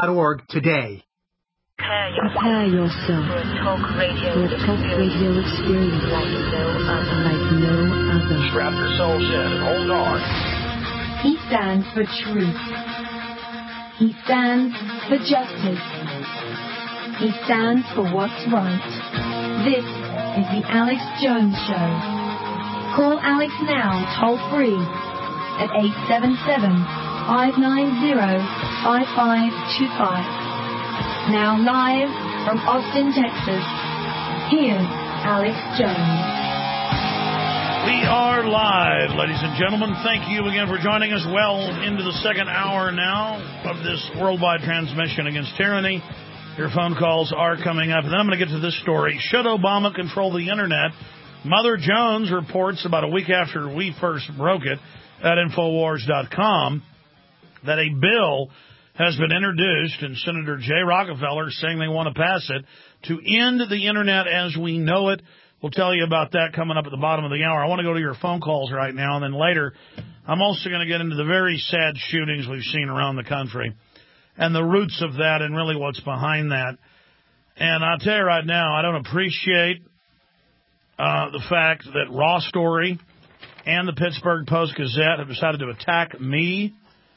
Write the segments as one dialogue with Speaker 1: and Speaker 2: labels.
Speaker 1: talkradio.org today.
Speaker 2: Prepare yourself for a talk radio experience like no other.
Speaker 3: Strap yourselves in and hold on.
Speaker 2: He stands for truth. He stands for justice. He stands for what's right. This is the Alex Jones Show. Call Alex now, toll free, at 877-590-5525. Now live from Austin, Texas, here's Alex Jones.
Speaker 4: We are live, ladies and gentlemen. Thank you again for joining us well into the second hour now of this worldwide transmission against tyranny. Your phone calls are coming up. And then I'm going to get to this story. Should Obama control the Internet? Mother Jones reports about a week after we first broke it at Infowars.com that a bill has been introduced, and Senator Jay Rockefeller is saying they want to pass it to end the Internet as we know it. We'll tell you about that coming up at the bottom of the hour. I want to go to your phone calls right now, and then later I'm also going to get into the very sad shootings we've seen around the country and the roots of that and really what's behind that. And I'll tell you right now, I don't appreciate the fact that Raw Story and the Pittsburgh Post-Gazette have decided to attack me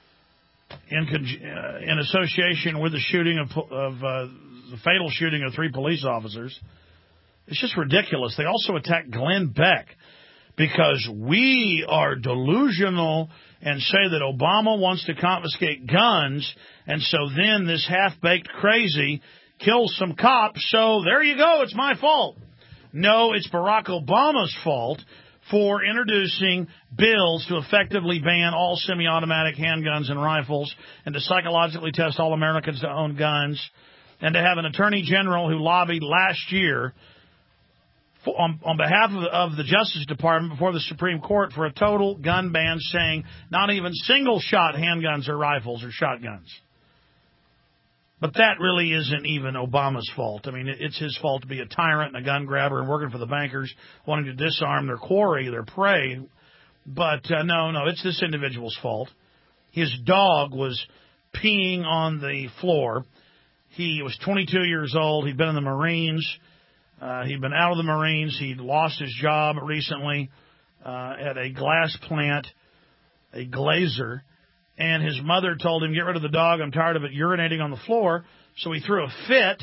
Speaker 4: in association with the shooting of the fatal shooting of 3 police officers. It's just ridiculous. They also attacked Glenn Beck because we are delusional and say that Obama wants to confiscate guns, and so then this half-baked crazy kills some cops, so there you go, it's my fault. No, it's Barack Obama's fault for introducing bills to effectively ban all semi-automatic handguns and rifles and to psychologically test all Americans to own guns and to have an attorney general who lobbied last year on behalf of the Justice Department before the Supreme Court for a total gun ban, saying not even single-shot handguns or rifles or shotguns. But that really isn't even Obama's fault. I mean, it's his fault to be a tyrant and a gun grabber and working for the bankers, wanting to disarm their quarry, their prey. But no, it's this individual's fault. His dog was peeing on the floor. He was 22 years old. He'd been in the Marines. He'd been out of the Marines. He'd lost his job recently at a glass plant, a glazer. And his mother told him, get rid of the dog, I'm tired of it urinating on the floor. So he threw a fit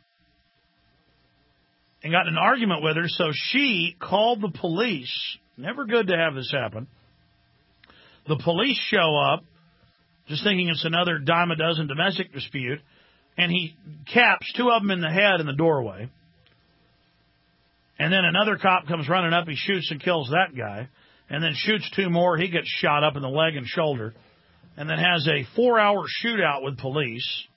Speaker 4: and got in an argument with her. So she called the police. Never good to have this happen. The police show up, just thinking it's another dime a dozen domestic dispute. And he caps 2 of them in the head in the doorway. And then another cop comes running up. He shoots and kills that guy. And then shoots 2 more. He gets shot up in the leg and shoulder. And then has a 4-hour shootout with police.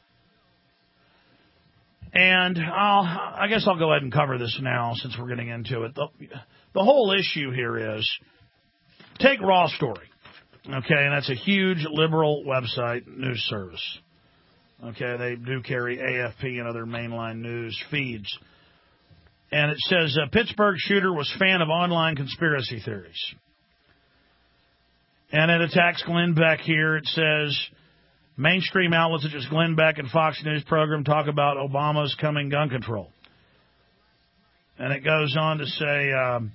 Speaker 4: And I guess I'll go ahead and cover this now since we're getting into it. The whole issue here is, take Raw Story, okay, and that's a huge liberal website, news service. Okay, they do carry AFP and other mainline news feeds. And it says, Pittsburgh shooter was fan of online conspiracy theories. And it attacks Glenn Beck here. It says, mainstream outlets such as Glenn Beck and Fox News program talk about Obama's coming gun control. And it goes on to say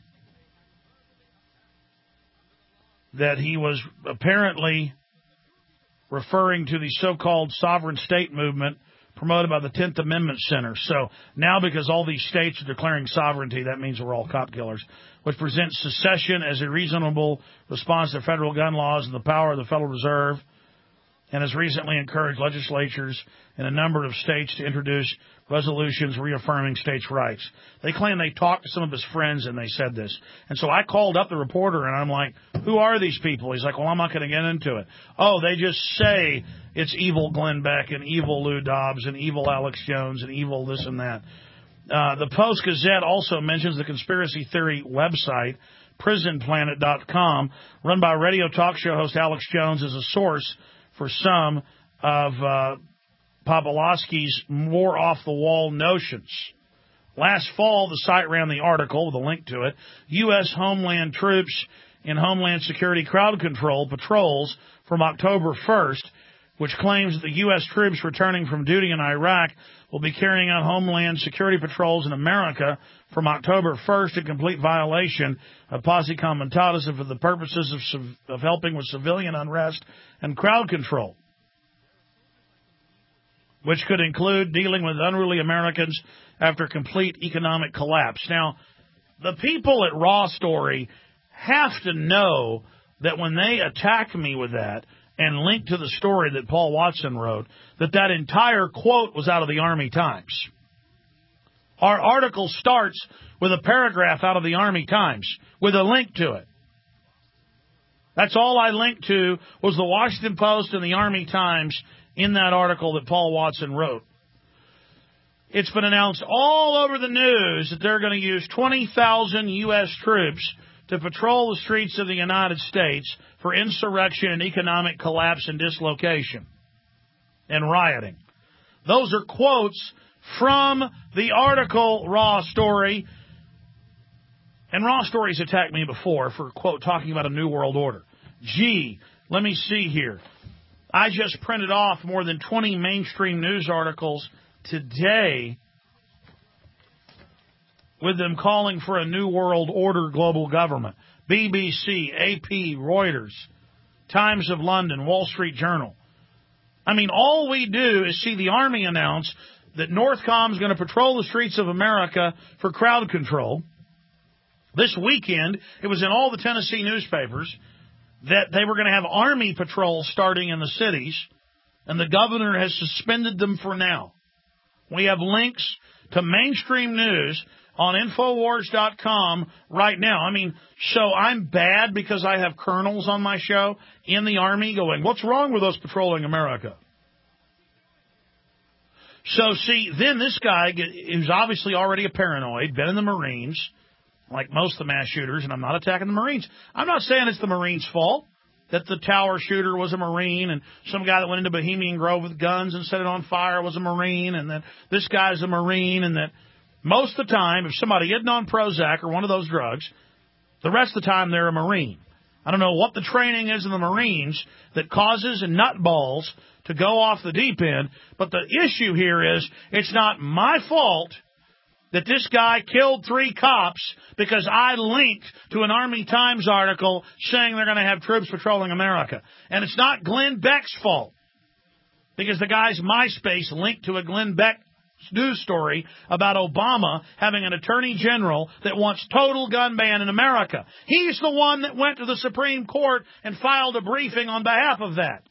Speaker 4: that he was apparently referring to the so-called sovereign state movement promoted by the 10th Amendment Center. So now because all these states are declaring sovereignty, that means we're all cop killers, which presents secession as a reasonable response to federal gun laws and the power of the Federal Reserve, and has recently encouraged legislatures in a number of states to introduce resolutions reaffirming states' rights. They claim they talked to some of his friends and they said this. And so I called up the reporter and I'm like, who are these people? He's like, well, I'm not going to get into it. Oh, they just say it's evil Glenn Beck and evil Lou Dobbs and evil Alex Jones and evil this and that. The Post-Gazette also mentions the conspiracy theory website, prisonplanet.com, run by radio talk show host Alex Jones, as a source for some of Popolowski's more off-the-wall notions. Last fall, the site ran the article with a link to it, U.S. Homeland Troops in Homeland Security Crowd Control Patrols from October 1st, which claims that the U.S. troops returning from duty in Iraq will be carrying out Homeland Security patrols in America from October 1st in complete violation of Posse Comitatus and for the purposes of helping with civilian unrest and crowd control, which could include dealing with unruly Americans after complete economic collapse. Now, the people at Raw Story have to know that when they attack me with that and link to the story that Paul Watson wrote, that entire quote was out of the Army Times. Our article starts with a paragraph out of the Army Times with a link to it. That's all I linked to was the Washington Post and the Army Times in that article that Paul Watson wrote. It's been announced all over the news that they're going to use 20,000 U.S. troops to patrol the streets of the United States for insurrection and economic collapse and dislocation and rioting. Those are quotes from the article Raw Story. And Raw Story's attacked me before for, quote, talking about a new world order. Gee, let me see here. I just printed off more than 20 mainstream news articles today with them calling for a new world order global government. BBC, AP, Reuters, Times of London, Wall Street Journal. I mean, all we do is see the Army announce that NORTHCOM is going to patrol the streets of America for crowd control. This weekend, it was in all the Tennessee newspapers that they were going to have Army patrols starting in the cities, and the governor has suspended them for now. We have links to mainstream news on Infowars.com right now. I mean, so I'm bad because I have colonels on my show in the Army going, what's wrong with us patrolling America? So, see, then this guy, who's obviously already a paranoid, been in the Marines, like most of the mass shooters, and I'm not attacking the Marines. I'm not saying it's the Marines' fault that the tower shooter was a Marine and some guy that went into Bohemian Grove with guns and set it on fire was a Marine and that this guy's a Marine and that most of the time, if somebody isn't on Prozac or one of those drugs, the rest of the time they're a Marine. I don't know what the training is in the Marines that causes nutballs to go off the deep end, but the issue here is it's not my fault that this guy killed 3 cops because I linked to an Army Times article saying they're going to have troops patrolling America. And it's not Glenn Beck's fault because the guy's MySpace linked to a Glenn Beck news story about Obama having an attorney general that wants total gun ban in America. He's the one that went to the Supreme Court and filed a briefing on behalf of that.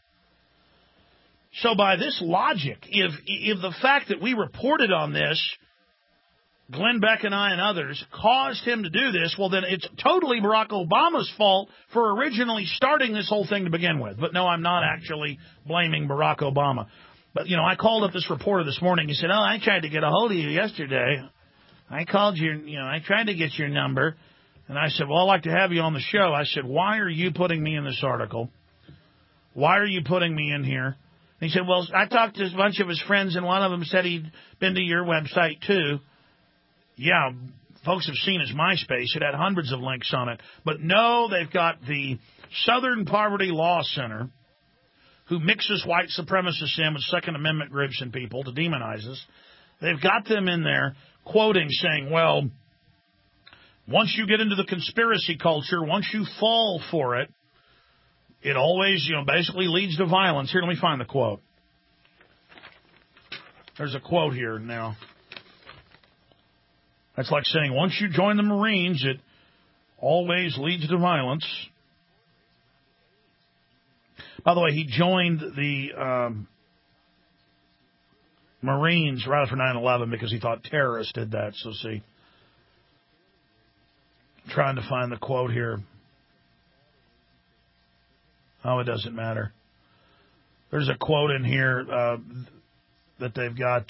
Speaker 4: So by this logic, if the fact that we reported on this, Glenn Beck and I and others, caused him to do this, well, then it's totally Barack Obama's fault for originally starting this whole thing to begin with. But no, I'm not actually blaming Barack Obama. But, you know, I called up this reporter this morning. He said, I tried to get a hold of you yesterday. I called I tried to get your number. And I said, well, I'd like to have you on the show. I said, why are you putting me in this article? Why are you putting me in here? And he said, well, I talked to a bunch of his friends, and one of them said he'd been to your website, too. Yeah, folks have seen his MySpace. It had hundreds of links on it. But no, they've got the Southern Poverty Law Center, who mixes white supremacists in with Second Amendment groups and people to demonize us. They've got them in there quoting, saying, well, once you get into the conspiracy culture, once you fall for it, it always, basically leads to violence. Here, let me find the quote. There's a quote here now. That's like saying, once you join the Marines, it always leads to violence. By the way, he joined the Marines right after 9/11 because he thought terrorists did that. So, see, trying to find the quote here. Oh, it doesn't matter. There's a quote in here that they've got.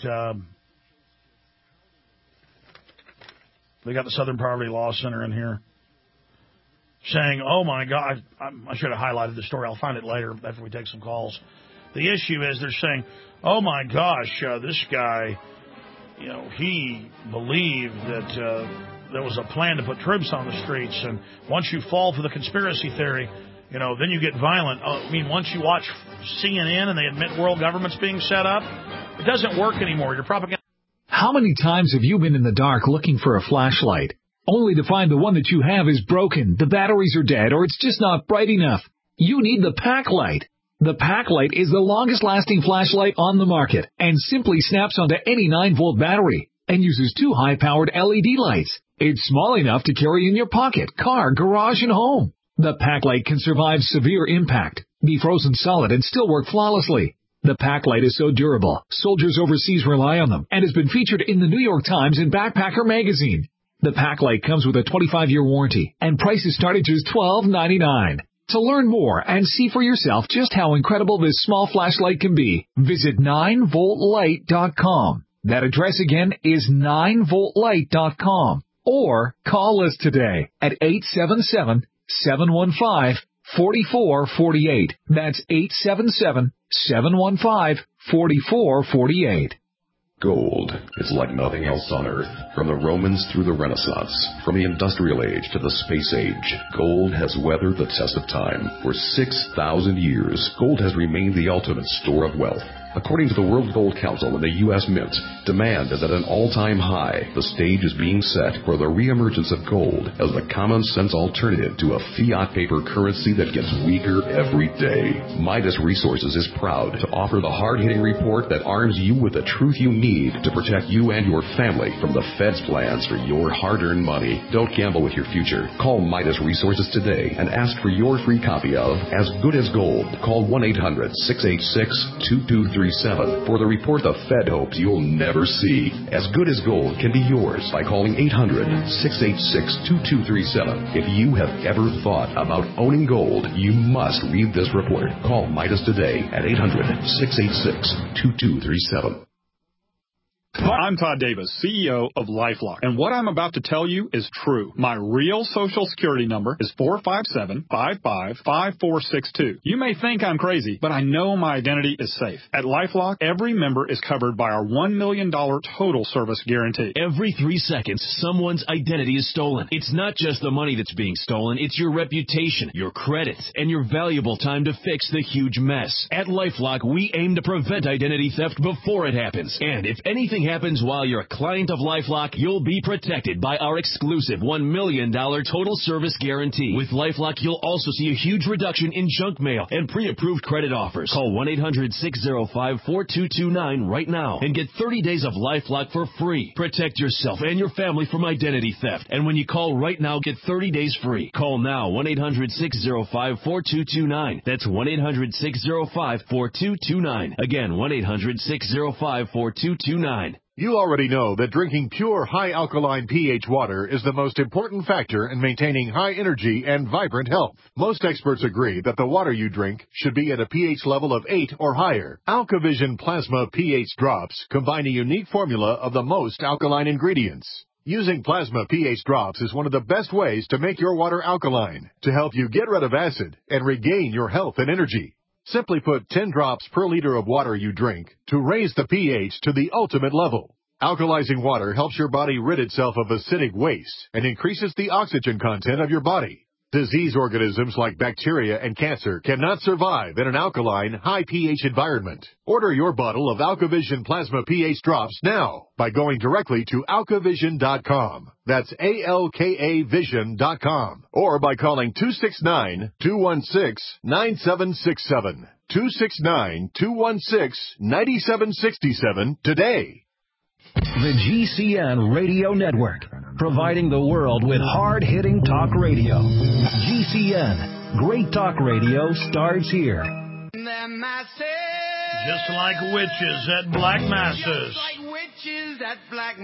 Speaker 4: They got the Southern Poverty Law Center in here saying, oh, my God, I should have highlighted the story. I'll find it later after we take some calls. The issue is they're saying, oh, my gosh, this guy, he believed that there was a plan to put troops on the streets. And once you fall for the conspiracy theory, then you get violent. I mean, once you watch CNN and they admit world government's being set up, it doesn't work anymore. Your propaganda.
Speaker 1: How many times have you been in the dark looking for a flashlight, only to find the one that you have is broken, the batteries are dead, or it's just not bright enough? You need the Packlight. The Packlight is the longest-lasting flashlight on the market and simply snaps onto any 9-volt battery and uses 2 high-powered LED lights. It's small enough to carry in your pocket, car, garage, and home. The Packlight can survive severe impact, be frozen solid, and still work flawlessly. The Packlight is so durable, soldiers overseas rely on them, and has been featured in the New York Times and Backpacker magazine. The Packlight comes with a 25-year warranty, and prices start at just $12.99. To learn more and see for yourself just how incredible this small flashlight can be, visit 9voltlight.com. That address again is 9voltlight.com. Or call us today at 877-715-4448. That's 877-715-4448.
Speaker 5: Gold is like nothing else on Earth. From the Romans through the Renaissance, from the Industrial Age to the Space Age, gold has weathered the test of time. For 6,000 years, gold has remained the ultimate store of wealth. According to the World Gold Council and the U.S. Mint, demand is at an all-time high. The stage is being set for the reemergence of gold as the common-sense alternative to a fiat paper currency that gets weaker every day. Midas Resources is proud to offer the hard-hitting report that arms you with the truth you need to protect you and your family from the Fed's plans for your hard-earned money. Don't gamble with your future. Call Midas Resources today and ask for your free copy of As Good as Gold. Call 1-800-686-2237 for the report the Fed hopes you'll never see. As Good as Gold can be yours by calling 800-686-2237. If you have ever thought about owning gold, you must read this report. Call Midas today at 800-686-2237.
Speaker 6: I'm Todd Davis, CEO of LifeLock, and what I'm about to tell you is true. My real Social Security number is 457-55-5462. You may think I'm crazy, but I know my identity is safe. At LifeLock, every member is covered by our $1 million total service guarantee.
Speaker 7: Every 3 seconds, someone's identity is stolen. It's not just the money that's being stolen, it's your reputation, your credits, and your valuable time to fix the huge mess. At LifeLock, we aim to prevent identity theft before it happens. And if anything happens while you're a client of LifeLock, you'll be protected by our exclusive $1 million total service guarantee. With LifeLock, you'll also see a huge reduction in junk mail and pre-approved credit offers. Call 1-800-605-4229 right now and get 30 days of LifeLock for free. Protect yourself and your family from identity theft. And when you call right now, get 30 days free. Call now, 1-800-605-4229. That's 1-800-605-4229. Again, 1-800-605-4229.
Speaker 8: You already know that drinking pure high-alkaline pH water is the most important factor in maintaining high energy and vibrant health. Most experts agree that the water you drink should be at a pH level of 8 or higher. AlkaVision Plasma pH drops combine a unique formula of the most alkaline ingredients. Using plasma pH drops is one of the best ways to make your water alkaline, to help you get rid of acid and regain your health and energy. Simply put 10 drops per liter of water you drink to raise the pH to the ultimate level. Alkalizing water helps your body rid itself of acidic waste and increases the oxygen content of your body. Disease organisms like bacteria and cancer cannot survive in an alkaline, high pH environment. Order your bottle of AlkaVision Plasma pH drops now by going directly to alkavision.com. That's ALKAvision.com. Or by calling 269-216-9767. 269-216-9767 today.
Speaker 9: The GCN Radio Network, providing the world with hard-hitting talk radio. GCN, great talk radio starts here.
Speaker 4: Just like witches at black masses.
Speaker 10: Just like witches at black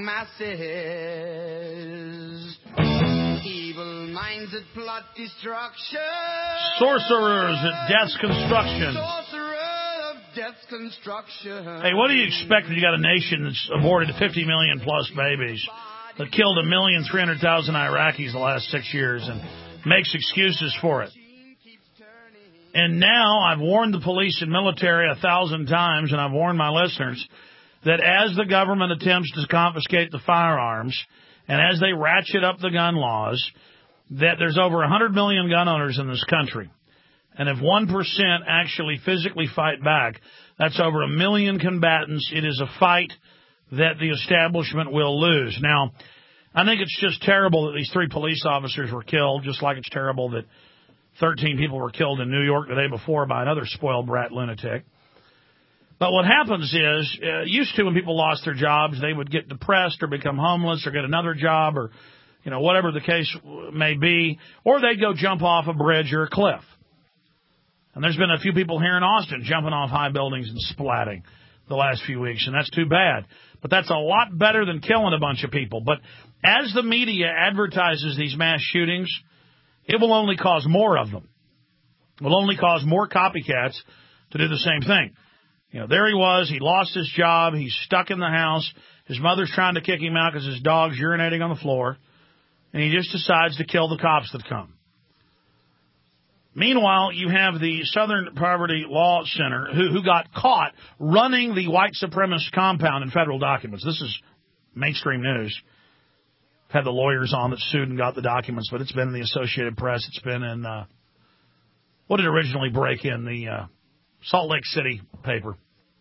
Speaker 10: masses. Evil minds that plot destruction.
Speaker 4: Sorcerers at death's construction.
Speaker 10: Death's construction.
Speaker 4: Hey, what do you expect when you got a nation that's aborted 50 million plus babies, that killed 1,300,000 Iraqis the last 6 years and makes excuses for it? And now I've warned the police and military 1,000 times, and I've warned my listeners, that as the government attempts to confiscate the firearms and as they ratchet up the gun laws, that there's over 100 million gun owners in this country. And if 1% actually physically fight back, that's over 1 million combatants. It is a fight that the establishment will lose. Now, I think it's just terrible that these 3 police officers were killed, just like it's terrible that 13 people were killed in New York the day before by another spoiled brat lunatic. But what happens is, used to when people lost their jobs, they would get depressed or become homeless or get another job or, whatever the case may be, or they'd go jump off a bridge or a cliff. And there's been a few people here in Austin jumping off high buildings and splatting the last few weeks, and that's too bad. But that's a lot better than killing a bunch of people. But as the media advertises these mass shootings, it will only cause more of them. It will only cause more copycats to do the same thing. There he was. He lost his job. He's stuck in the house. His mother's trying to kick him out because his dog's urinating on the floor. And he just decides to kill the cops that come. Meanwhile, you have the Southern Poverty Law Center who got caught running the white supremacist compound in federal documents. This is mainstream news. I've had the lawyers on that sued and got the documents, but it's been in the Associated Press. It's been in, what did originally break in? The Salt Lake City paper.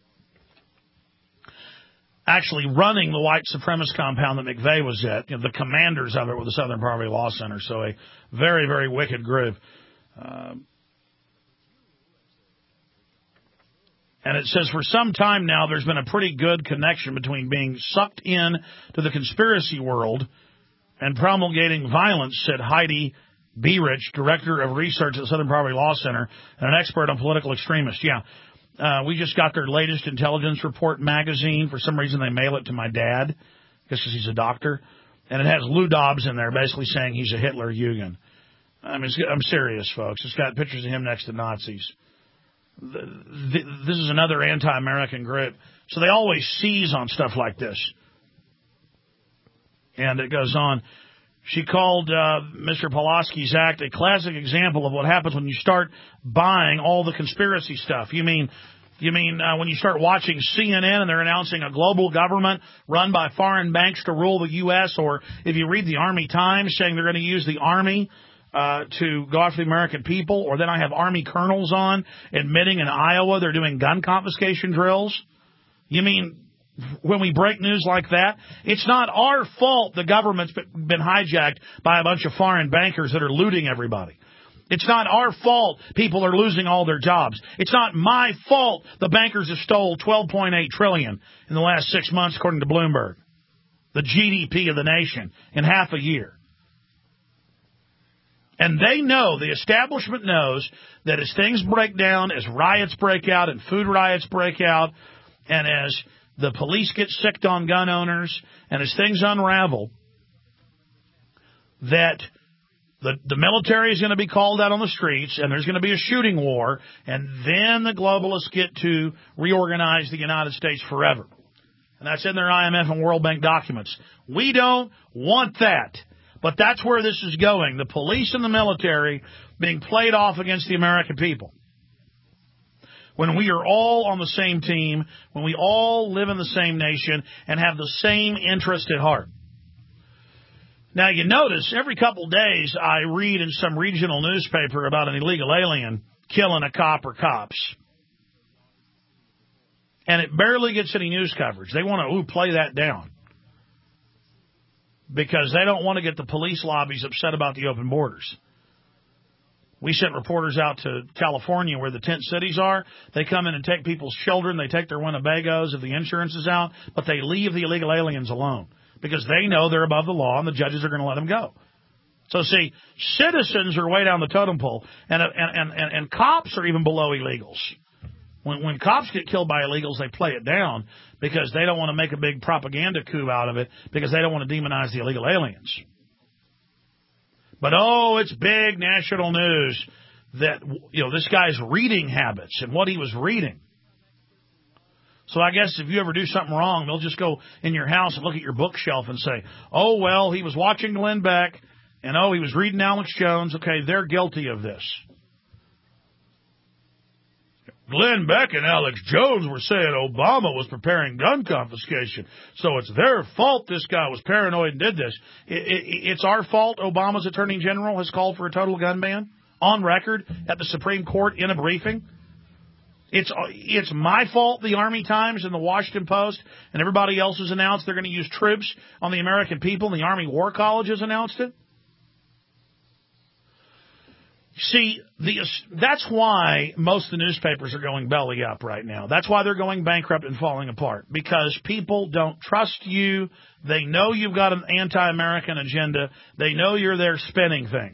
Speaker 4: Actually running the white supremacist compound that McVeigh was at. The commanders of it were the Southern Poverty Law Center. So a very, very wicked group. And it says for some time now there's been a pretty good connection between being sucked in to the conspiracy world and promulgating violence, said Heidi Beerich, director of research at the Southern Poverty Law Center and an expert on political extremists. Yeah, we just got their latest intelligence report magazine. For some reason they mail it to my dad, because he's a doctor. And it has Lou Dobbs in there basically saying he's a Hitler-Jugend. I mean, I'm serious, folks. It's got pictures of him next to Nazis. This is another anti-American group. So they always seize on stuff like this. And it goes on. She called Mr. Pulaski's act a classic example of what happens when you start buying all the conspiracy stuff. You mean when you start watching CNN and they're announcing a global government run by foreign banks to rule the U.S., or if you read the Army Times saying they're going to use the Army to go after the American people, or then I have Army colonels on admitting in Iowa they're doing gun confiscation drills. You mean when we break news like that, it's not our fault the government's been hijacked by a bunch of foreign bankers that are looting everybody. It's not our fault people are losing all their jobs. It's not my fault the bankers have stole $12.8 trillion in the last 6 months, according to Bloomberg, the GDP of the nation, in half a year. And they know, the establishment knows, that as things break down, as riots break out and food riots break out, and as the police get sicked on gun owners, and as things unravel, that the military is going to be called out on the streets, and there's going to be a shooting war, and then the globalists get to reorganize the United States forever. And that's in their IMF and World Bank documents. We don't want that. But that's where this is going. The police and the military being played off against the American people. When we are all on the same team, when we all live in the same nation and have the same interest at heart. Now, you notice every couple days I read in some regional newspaper about an illegal alien killing a cop or cops. And it barely gets any news coverage. They want to play that down, because they don't want to get the police lobbies upset about the open borders. We sent reporters out to California where the tent cities are. They come in and take people's children. They take their Winnebagos if the insurance is out, but they leave the illegal aliens alone because they know they're above the law and the judges are going to let them go. So, see, citizens are way down the totem pole, and cops are even below illegals. When cops get killed by illegals, they play it down because they don't want to make a big propaganda coup out of it, because they don't want to demonize the illegal aliens. But, it's big national news that, this guy's reading habits and what he was reading. So I guess if you ever do something wrong, they'll just go in your house and look at your bookshelf and say, he was watching Glenn Beck, and he was reading Alex Jones. Okay, they're guilty of this. Glenn Beck and Alex Jones were saying Obama was preparing gun confiscation, so it's their fault this guy was paranoid and did this. It's our fault Obama's attorney general has called for a total gun ban? on record at the Supreme Court in a briefing? It's my fault the Army Times and the Washington Post and everybody else has announced they're going to use troops on the American people, and the Army War College has announced it? See, that's why most of the newspapers are going belly up right now. That's why they're going bankrupt and falling apart, because people don't trust you. They know you've got an anti-American agenda. They know you're there spinning things.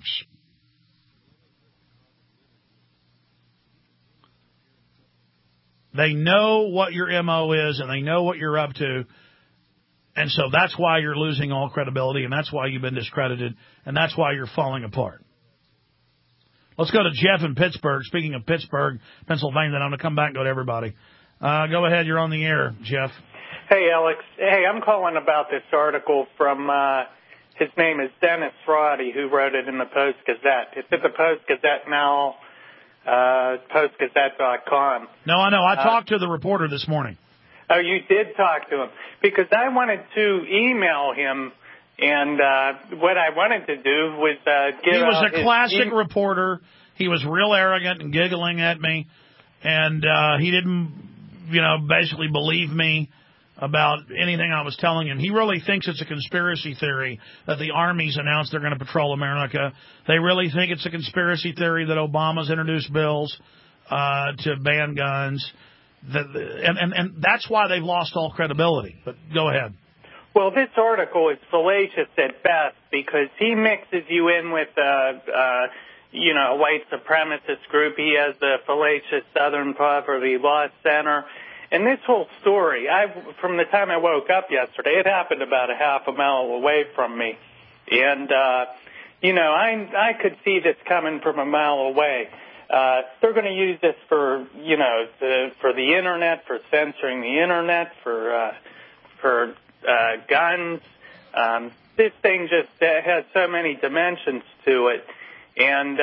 Speaker 4: They know what your MO is, and they know what you're up to. And so that's why you're losing all credibility, and that's why you've been discredited, and that's why you're falling apart. Let's go to Jeff in Pittsburgh. Speaking of Pittsburgh, Pennsylvania, then I'm going to come back and go to everybody. Go ahead. You're on the air, Jeff.
Speaker 11: Hey, Alex. Hey, I'm calling about this article from, his name is Dennis Roddy, who wrote it in the Post-Gazette. It's at the Post-Gazette now, postgazette.com.
Speaker 4: No, I know. I talked to the reporter this morning.
Speaker 11: Oh, you did talk to him? Because I wanted to email him, and what I wanted to do was give
Speaker 4: He was
Speaker 11: out
Speaker 4: a classic reporter. He was real arrogant and giggling at me, and he didn't, basically believe me about anything I was telling him. He really thinks it's a conspiracy theory that the Army's announced they're going to patrol America. They really think it's a conspiracy theory that Obama's introduced bills to ban guns. And that's why they've lost all credibility. But go ahead.
Speaker 11: Well, this article is fallacious at best because he mixes you in with a white supremacist group. He has the fallacious Southern Poverty Law Center. And this whole story, from the time I woke up yesterday, it happened about a half a mile away from me. And, I could see this coming from a mile away. They're going to use this for the Internet, for censoring the Internet, for guns. This thing just has so many dimensions to it. And,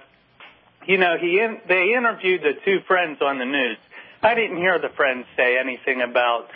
Speaker 11: they interviewed the two friends on the news. I didn't hear the friends say anything about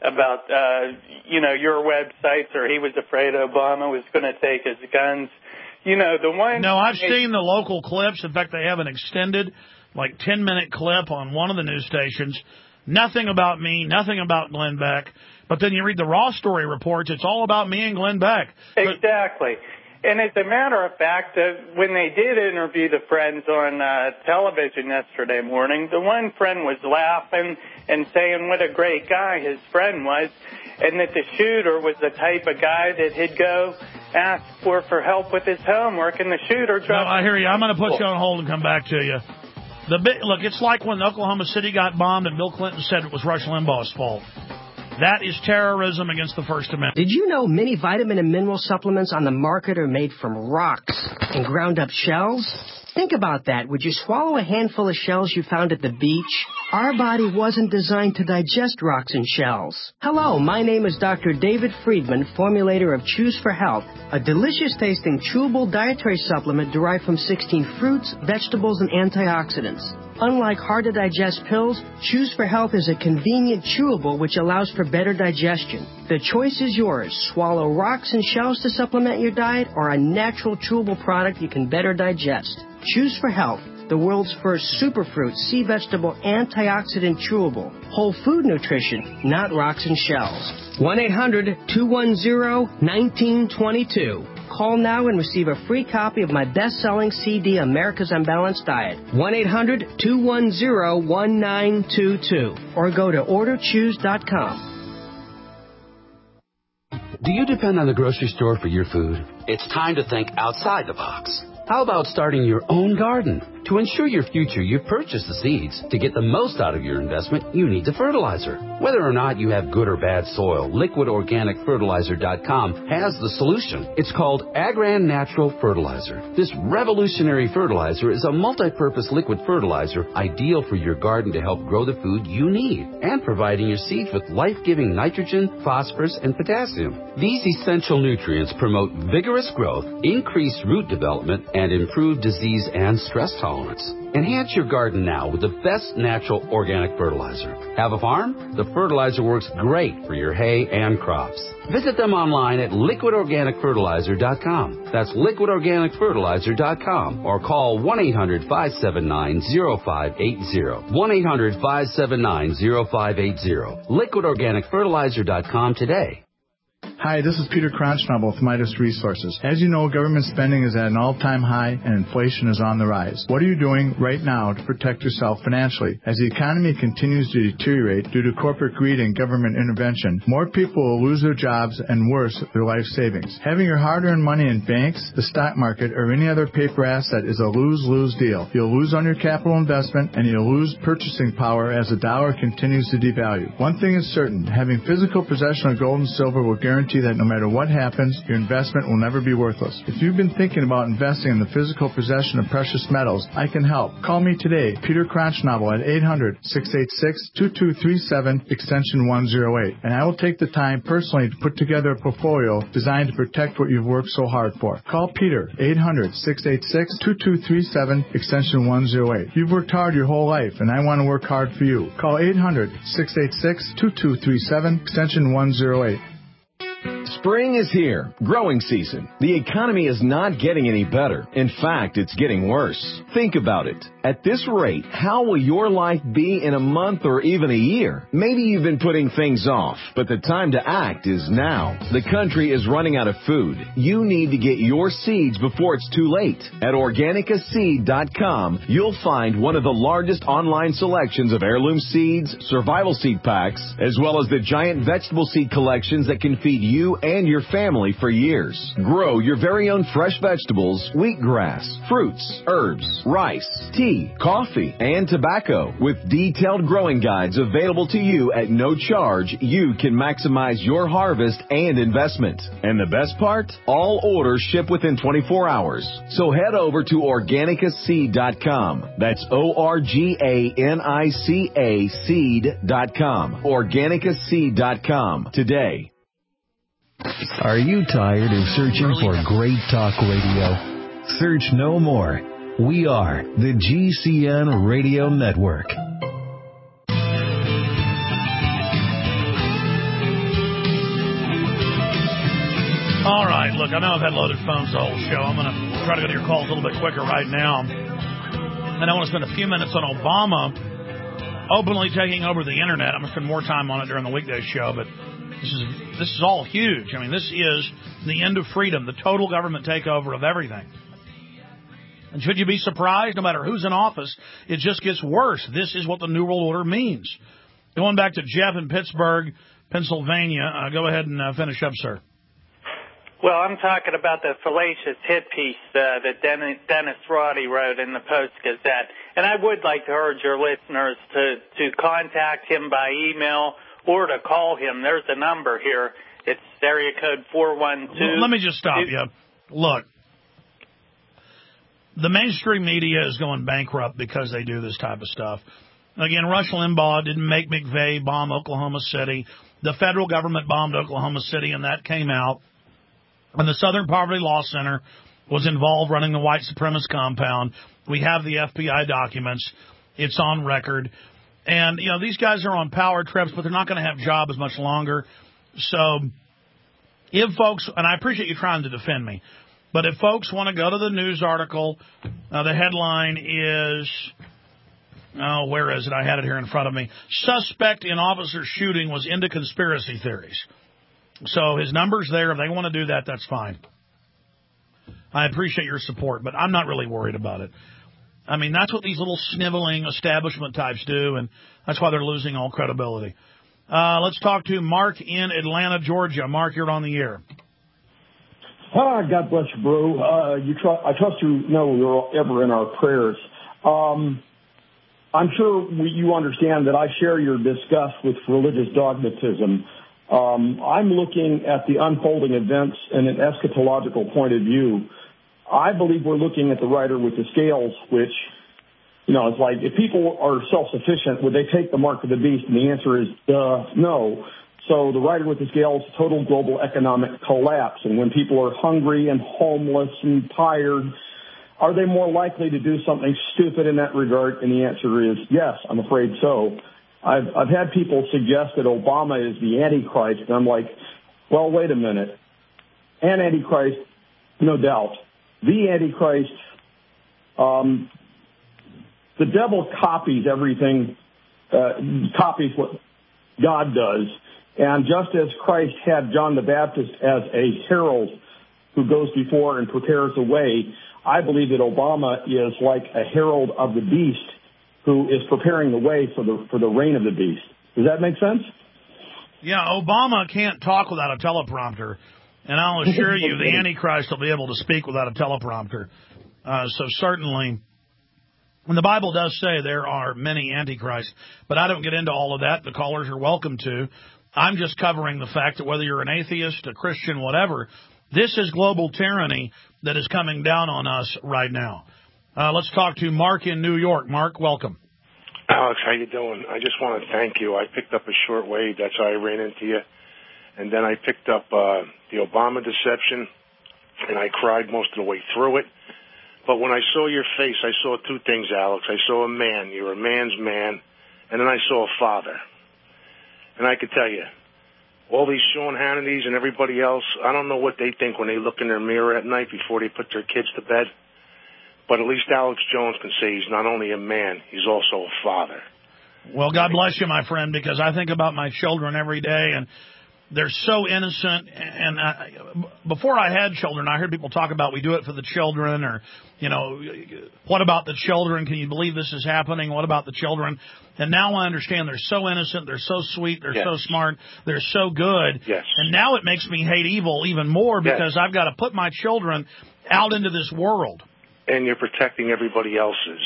Speaker 11: your websites, or he was afraid Obama was going to take his guns. No,
Speaker 4: I've seen the local clips. In fact, they have an extended, 10-minute clip on one of the news stations. Nothing about me, nothing about Glenn Beck. But then you read the raw story reports, it's all about me and Glenn Beck.
Speaker 11: Exactly. And as a matter of fact, when they did interview the friends on television yesterday morning, the one friend was laughing and saying what a great guy his friend was, and that the shooter was the type of guy that he'd go ask for help with his homework, and the shooter dropped.
Speaker 4: No, I hear you. I'm going to put you on hold and come back to you. Look, it's like when Oklahoma City got bombed and Bill Clinton said it was Rush Limbaugh's fault. That is terrorism against the First Amendment.
Speaker 12: Did you know many vitamin and mineral supplements on the market are made from rocks and ground up shells? Think about that. Would you swallow a handful of shells you found at the beach? Our body wasn't designed to digest rocks and shells. Hello, my name is Dr. David Friedman, formulator of Choose for Health, a delicious-tasting chewable dietary supplement derived from 16 fruits, vegetables, and antioxidants. Unlike hard-to-digest pills, Choose for Health is a convenient chewable which allows for better digestion. The choice is yours. Swallow rocks and shells to supplement your diet, or a natural chewable product you can better digest. Choose for Health, the world's first superfruit, sea vegetable, antioxidant chewable. Whole food nutrition, not rocks and shells. 1-800-210-1922. Call now and receive a free copy of my best-selling CD, America's Unbalanced Diet. 1-800-210-1922. Or go to orderchoose.com.
Speaker 13: Do you depend on the grocery store for your food? It's time to think outside the box. How about starting your own garden? To ensure your future, you purchase the seeds. To get the most out of your investment, you need the fertilizer. Whether or not you have good or bad soil, LiquidOrganicFertilizer.com has the solution. It's called Agran Natural Fertilizer. This revolutionary fertilizer is a multi-purpose liquid fertilizer ideal for your garden to help grow the food you need and providing your seeds with life-giving nitrogen, phosphorus, and potassium. These essential nutrients promote vigorous growth, increase root development, and improve disease and stress tolerance. tolerance. Enhance your garden now with the best natural organic fertilizer. Have a farm? The fertilizer works great for your hay and crops. Visit them online at liquidorganicfertilizer.com. That's liquidorganicfertilizer.com, or call 1-800-579-0580. 1-800-579-0580. Liquidorganicfertilizer.com today.
Speaker 14: Hi, this is Peter Kronschnabel with Midas Resources. As you know, government spending is at an all-time high and inflation is on the rise. What are you doing right now to protect yourself financially? As the economy continues to deteriorate due to corporate greed and government intervention, more people will lose their jobs and worse, their life savings. Having your hard-earned money in banks, the stock market, or any other paper asset is a lose-lose deal. You'll lose on your capital investment and you'll lose purchasing power as the dollar continues to devalue. One thing is certain, having physical possession of gold and silver will guarantee that no matter what happens, your investment will never be worthless. If you've been thinking about investing in the physical possession of precious metals, I can help. Call me today, Peter Kronschnabel, at 800-686-2237, extension 108, and I will take the time personally to put together a portfolio designed to protect what you've worked so hard for. Call Peter, 800-686-2237, extension 108. You've worked hard your whole life, and I want to work hard for you. Call 800-686-2237, extension 108.
Speaker 15: Spring is here, growing season. The economy is not getting any better. In fact, it's getting worse. Think about it. At this rate, how will your life be in a month or even a year? Maybe you've been putting things off, but the time to act is now. The country is running out of food. You need to get your seeds before it's too late. At OrganicaSeed.com, you'll find one of the largest online selections of heirloom seeds, survival seed packs, as well as the giant vegetable seed collections that can feed you and your family for years. Grow your very own fresh vegetables, wheatgrass, fruits, herbs, rice, tea, coffee, and tobacco. With detailed growing guides available to you at no charge, you can maximize your harvest and investment. And the best part? All orders ship within 24 hours. So head over to OrganicaSeed.com. That's OrganicaSeed.com. OrganicaSeed.com today.
Speaker 9: Are you tired of searching for great talk radio? Search no more. We are the GCN Radio Network.
Speaker 4: All right, look, I know I've had loaded phones the whole show. I'm going to try to go to your calls a little bit quicker right now. And I want to spend a few minutes on Obama openly taking over the Internet. I'm going to spend more time on it during the weekday show, but this is all huge. I mean, this is the end of freedom, the total government takeover of everything. And should you be surprised? No matter who's in office, it just gets worse. This is what the New World Order means. Going back to Jeff in Pittsburgh, Pennsylvania. Go ahead and finish up, sir.
Speaker 11: Well, I'm talking about the fallacious hit piece that Dennis Roddy wrote in the Post-Gazette. And I would like to urge your listeners to contact him by email or to call him. There's a number here. It's area code 412.
Speaker 4: Let me just stop you. Look, the mainstream media is going bankrupt because they do this type of stuff. Again, Rush Limbaugh didn't make McVeigh bomb Oklahoma City. The federal government bombed Oklahoma City, and that came out. And the Southern Poverty Law Center was involved running the white supremacist compound. We have the FBI documents. It's on record. And, you know, these guys are on power trips, but they're not going to have jobs much longer. So if folks, and I appreciate you trying to defend me, but if folks want to go to the news article, the headline is, where is it? I had it here in front of me. Suspect in officer shooting was into conspiracy theories. So his number's there. If they want to do that, that's fine. I appreciate your support, but I'm not really worried about it. I mean, that's what these little sniveling establishment types do, and that's why they're losing all credibility. Let's talk to Mark in Atlanta, Georgia. Mark, you're on the air.
Speaker 16: Hi, God bless you, bro. I trust you know you're ever in our prayers. I'm sure you understand that I share your disgust with religious dogmatism. I'm looking at the unfolding events in an eschatological point of view. I believe we're looking at the rider with the scales, which, you know, it's like if people are self-sufficient, would they take the mark of the beast? And the answer is no. So the rider with the scales, total global economic collapse. And when people are hungry and homeless and tired, Are they more likely to do something stupid in that regard? And the answer is yes, I'm afraid so. I've had people suggest that Obama is the Antichrist, and I'm like, well, wait a minute. An Antichrist, no doubt. The Antichrist, the devil copies everything, copies what God does. And just as Christ had John the Baptist as a herald who goes before and prepares the way, I believe that Obama is like a herald of the beast who is preparing the way for the reign of the beast. Does that make sense?
Speaker 4: Yeah, Obama can't talk without a teleprompter. And I'll assure you, the Antichrist will be able to speak without a teleprompter. So certainly, when the Bible does say there are many Antichrists, but I don't get into all of that. The callers are welcome to. I'm just covering the fact that whether you're an atheist, a Christian, whatever, this is global tyranny that is coming down on us right now. Let's talk to Mark in New York. Mark, welcome.
Speaker 17: Alex, how you doing? I just want to thank you. I picked up a shortwave. That's how I ran into you. And then I picked up the Obama deception, and I cried most of the way through it. But when I saw your face, I saw two things, Alex. I saw a man. You're a man's man. And then I saw a father. And I could tell you, all these Sean Hannitys and everybody else, I don't know what they think when they look in their mirror at night before they put their kids to bed. But at least Alex Jones can say he's not only a man, he's also a father.
Speaker 4: Well, God bless you, my friend, because I think about my children every day, and they're so innocent. And before I had children, I heard people talk about we do it for the children, or, you know, what about the children? Can you believe this is happening? What about the children? And now I understand they're so innocent, they're so sweet, they're so smart, they're so good.
Speaker 17: Yes.
Speaker 4: And now it makes me hate evil even more because I've got to put my children out into this world.
Speaker 17: And you're protecting everybody else's.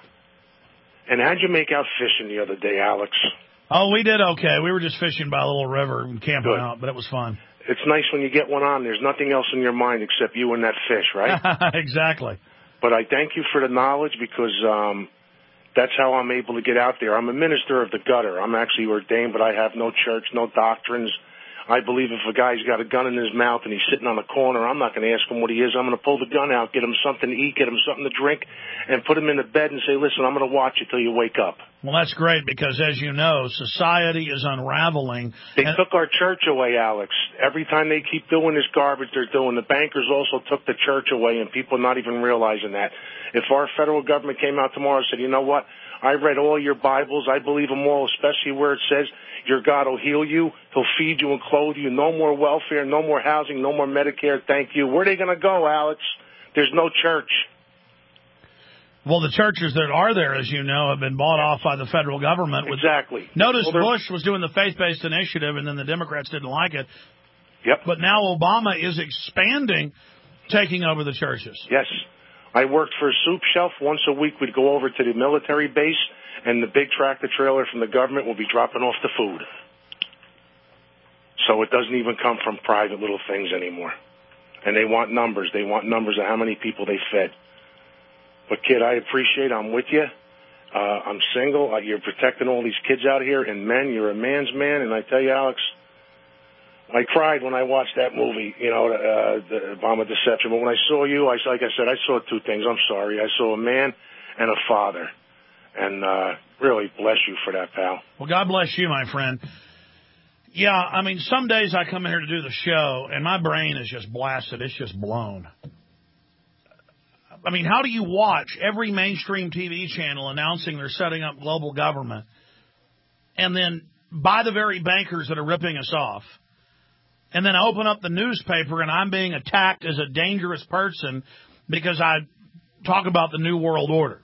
Speaker 17: And how'd you make out fishing the other day, Alex?
Speaker 4: Oh, we did okay. We were just fishing by a little river and camping out, but it was fun.
Speaker 17: It's nice when you get one on. There's nothing else in your mind except you and that fish, right?
Speaker 4: Exactly.
Speaker 17: But I thank you for the knowledge because that's how I'm able to get out there. I'm a minister of the gutter. I'm actually ordained, but I have no church, no doctrines. I believe if a guy's got a gun in his mouth and he's sitting on the corner, I'm not going to ask him what he is. I'm going to pull the gun out, get him something to eat, get him something to drink, and put him in the bed and say, listen, I'm going to watch you till you wake up.
Speaker 4: Well, that's great because, as you know, society is unraveling.
Speaker 17: They took our church away, Alex. Every time they keep doing this garbage they're doing, the bankers also took the church away, and people are not even realizing that. If our federal government came out tomorrow and said, you know what, I read all your Bibles, I believe them all, especially where it says your God will heal you, he'll feed you and clothe you, no more welfare, no more housing, no more Medicare, thank you. Where are they going to go, Alex? There's no church.
Speaker 4: Well, the churches that are there, as you know, have been bought off by the federal government.
Speaker 17: Exactly.
Speaker 4: Notice Bush was doing the faith-based initiative, and then the Democrats didn't like it.
Speaker 17: Yep.
Speaker 4: But now Obama is expanding, taking over the churches.
Speaker 17: Yes. I worked for a soup shelf. Once a week we'd go over to the military base, and the big tractor trailer from the government will be dropping off the food. So it doesn't even come from private little things anymore. And they want numbers. They want numbers of how many people they fed. But, kid, I appreciate it. I'm with you. I'm single. You're protecting all these kids out here. And, men, you're a man's man. And I tell you, Alex, I cried when I watched that movie, you know, the Obama deception. But when I saw you, like I said, I saw two things. I'm sorry. I saw a man and a father. And really bless you for that, pal.
Speaker 4: Well, God bless you, my friend. Yeah, I mean, some days I come in here to do the show, and my brain is just blasted. It's just blown. I mean, how do you watch every mainstream TV channel announcing they're setting up global government, and then by the very bankers that are ripping us off, and then I open up the newspaper and I'm being attacked as a dangerous person because I talk about the New World Order?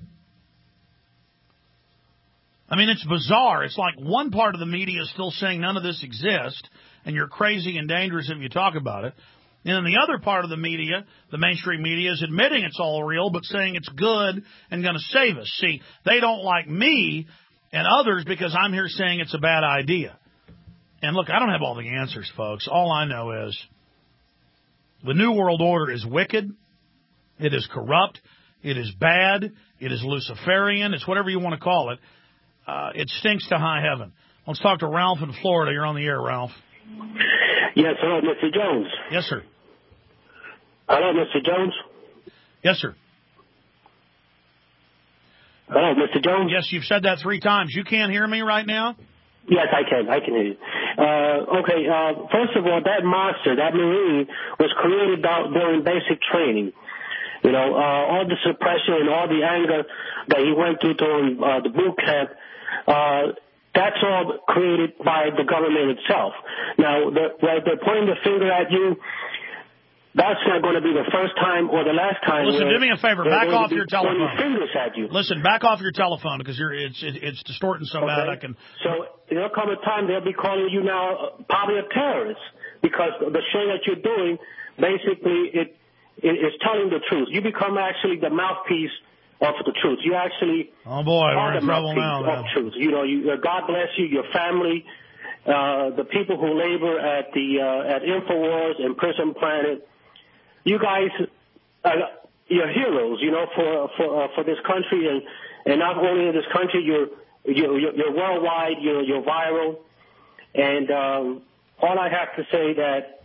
Speaker 4: I mean, it's bizarre. It's like one part of the media is still saying none of this exists, and you're crazy and dangerous if you talk about it. And then the other part of the media, the mainstream media, is admitting it's all real, but saying it's good and going to save us. See, they don't like me and others because I'm here saying it's a bad idea. And look, I don't have all the answers, folks. All I know is the New World Order is wicked. It is corrupt. It is bad. It is Luciferian. It's whatever you want to call it. It stinks to high heaven. Let's talk to Ralph in Florida. You're on the air, Ralph.
Speaker 18: Yes, hello, Mr. Jones.
Speaker 4: Yes, sir.
Speaker 18: Hello, Mr. Jones.
Speaker 4: Yes, sir.
Speaker 18: Hello, Mr. Jones?
Speaker 4: Yes, you've said that 3 times. You can't hear me right now?
Speaker 18: Yes, I can. I can hear you. Okay, first of all, that monster, that Marine, was created during basic training. You know, all the suppression and all the anger that he went through during the boot camp, that's all created by the government itself. Now, they're pointing the finger at you. That's not going to be the first time or the last time.
Speaker 4: Listen, do me a favor. Back off your telephone.
Speaker 18: Fingers at you.
Speaker 4: Listen, back off your telephone because it's distorting so bad I can.
Speaker 18: So there'll come a time they'll be calling you now probably a terrorist because the show that you're doing basically it is telling the truth. You become actually the mouthpiece of the truth. You actually
Speaker 4: we're in trouble now.
Speaker 18: Of truth. You know, God bless you, your family, the people who labor at InfoWars and Prison Planet. You guys, you're heroes, you know, for this country, and not only in this country, you're worldwide, you're viral, and all I have to say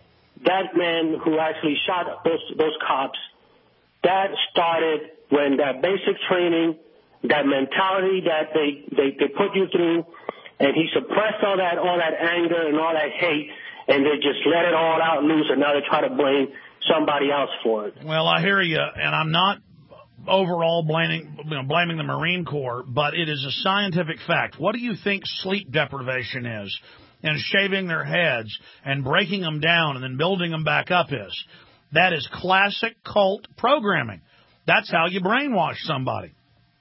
Speaker 18: that man who actually shot those cops, that started when that basic training, that mentality that they put you through, and he suppressed all that anger and all that hate, and they just let it all out loose, and now they try to blame somebody else for it.
Speaker 4: Well, I hear you, and I'm not overall blaming the Marine Corps, but it is a scientific fact. What do you think sleep deprivation is, and shaving their heads and breaking them down and then building them back up is? That is classic cult programming. That's how you brainwash somebody.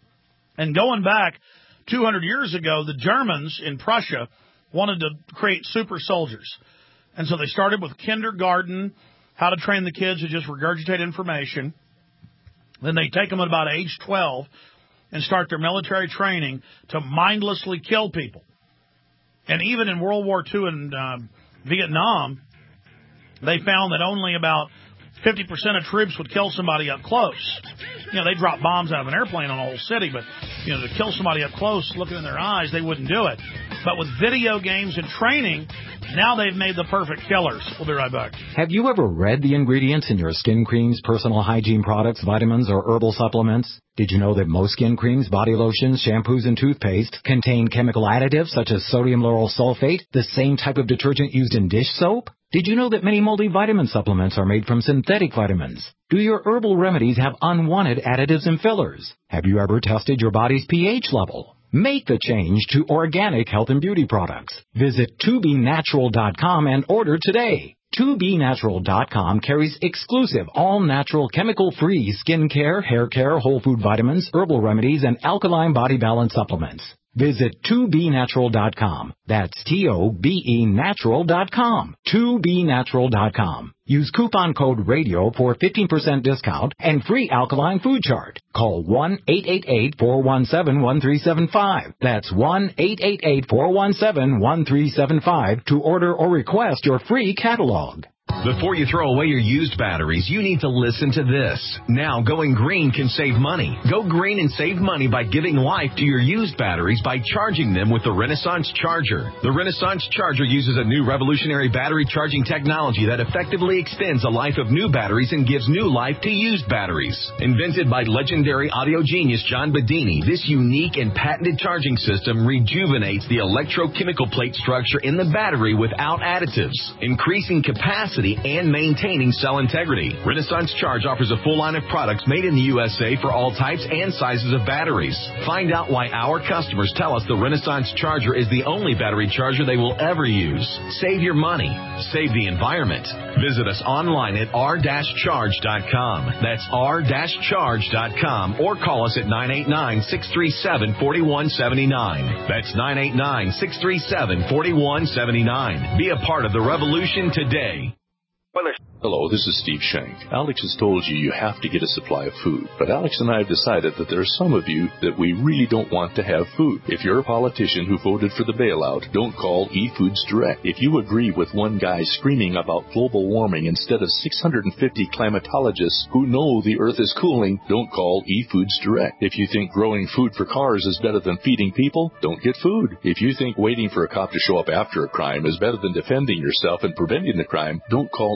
Speaker 4: And going back 200 years ago, the Germans in Prussia wanted to create super soldiers. And so they started with kindergarten, how to train the kids to just regurgitate information. Then they take them at about age 12 and start their military training to mindlessly kill people. And even in World War II and Vietnam, they found that only about 50% of troops would kill somebody up close. You know, they drop bombs out of an airplane on a whole city, but, you know, to kill somebody up close, looking in their eyes, they wouldn't do it. But with video games and training, now they've made the perfect killers. We'll be right back.
Speaker 19: Have you ever read the ingredients in your skin creams, personal hygiene products, vitamins, or herbal supplements? Did you know that most skin creams, body lotions, shampoos, and toothpaste contain chemical additives such as sodium lauryl sulfate, the same type of detergent used in dish soap? Did you know that many multivitamin supplements are made from synthetic vitamins? Do your herbal remedies have unwanted additives and fillers? Have you ever tested your body's pH level? Make the change to organic health and beauty products. Visit tobinatural.com and order today. tobinatural.com carries exclusive, all-natural, chemical-free skincare, hair care, whole food vitamins, herbal remedies, and alkaline body balance supplements. Visit tobinatural.com. That's TOBE natural.com. tobinatural.com. Use coupon code RADIO for 15% discount and free alkaline food chart. Call 1-888-417-1375. That's 1-888-417-1375 to order or request your free catalog.
Speaker 15: Before you throw away your used batteries, you need to listen to this. Now, going green can save money. Go green and save money by giving life to your used batteries by charging them with the Renaissance Charger. The Renaissance Charger uses a new revolutionary battery charging technology that effectively extends the life of new batteries and gives new life to used batteries. Invented by legendary audio genius John Bedini, this unique and patented charging system rejuvenates the electrochemical plate structure in the battery without additives, increasing capacity and maintaining cell integrity. Renaissance Charge offers a full line of products made in the USA for all types and sizes of batteries. Find out why our customers tell us the Renaissance Charger is the only battery charger they will ever use. Save your money. Save the environment. Visit us online at r-charge.com. That's r-charge.com or call us at 989-637-4179. That's 989-637-4179. Be a part of the revolution today.
Speaker 20: Hello, this is Steve Shank. Alex has told you you have to get a supply of food, but Alex and I have decided that there are some of you that we really don't want to have food. If you're a politician who voted for the bailout, don't call eFoods Direct. If you agree with one guy screaming about global warming instead of 650 climatologists who know the earth is cooling, don't call eFoods Direct. If you think growing food for cars is better than feeding people, don't get food. If you think waiting for a cop to show up after a crime is better than defending yourself and preventing the crime, don't call eFoods